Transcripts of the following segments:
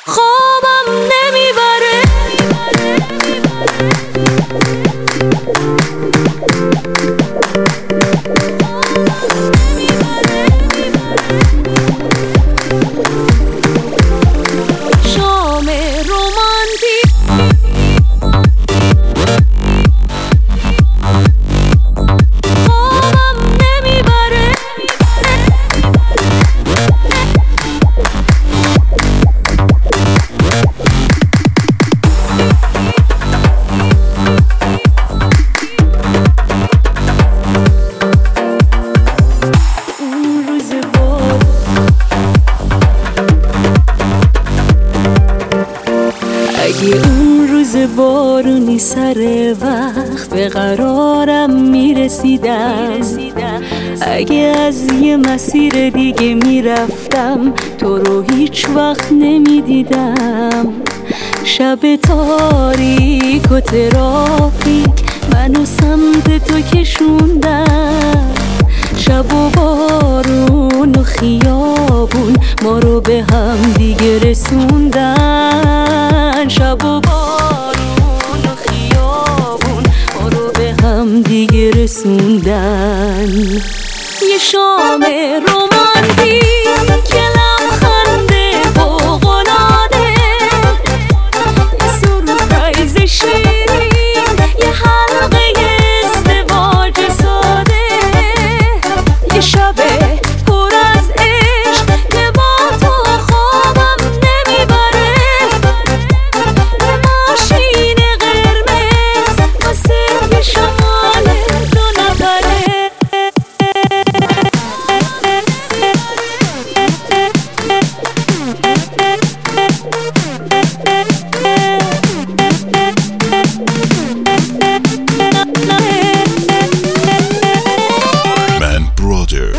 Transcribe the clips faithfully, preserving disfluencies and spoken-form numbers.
خوابم نمیبره. شام رومانتیک خوابم نمیبره. اگه اون روز بارونی سر وقت به قرارم میرسیدم، اگه از یه مسیر دیگه میرفتم تو رو هیچ وقت نمیدیدم، شب تاریک و ترافیک منو سمت تو کشوندن، شب و بارون و خیابون ما رو به هم دیگه رسوندن، شب و بارون و خیابون ما رو به هم دیگه رسوندن. یه شام رومانتیک که لبخنده فوق‌العاده، یه سورپرایز شیرین، یه حلقه ازدواج ساده، یه شب پر از عشق که با تو خوابم نمیبره، یه ماشین قرمز واسه یه شمال دو نفره. Man Brothers.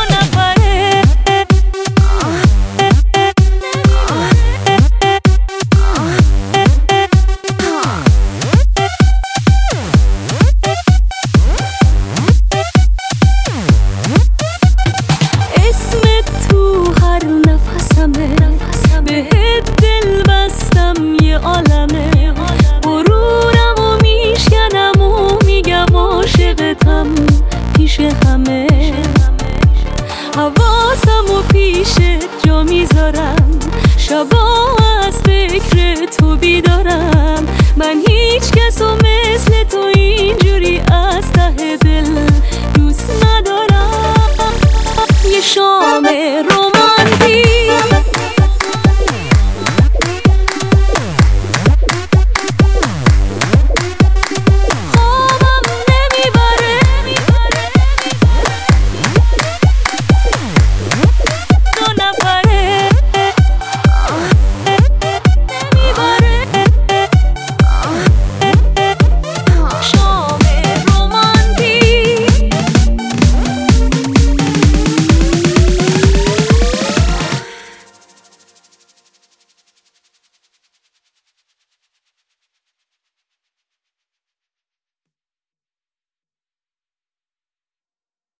اسمت تو هر نفسمه، بهت دل بستم یه عالمه، غرورم و میشکنم و میگم عاشقتم پیش همه، حواسم و پیشت جا میذارم، شبا